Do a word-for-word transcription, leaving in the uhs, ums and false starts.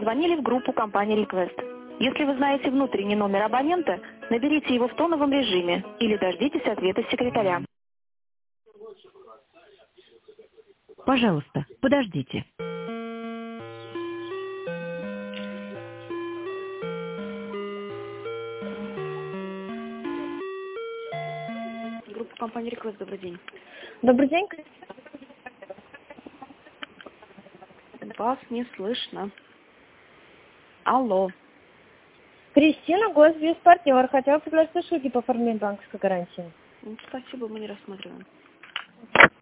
позвонили в группу компании Request. Если вы знаете внутренний номер абонента, наберите его в тоновом режиме или дождитесь ответа секретаря. Пожалуйста, подождите. Группа компании Request, добрый день. Добрый день. Вас не слышно. Алло. Кристина, госбезпартнер. Хотела предложить услуги по оформлению банковской гарантии. Спасибо, мы не рассматриваем.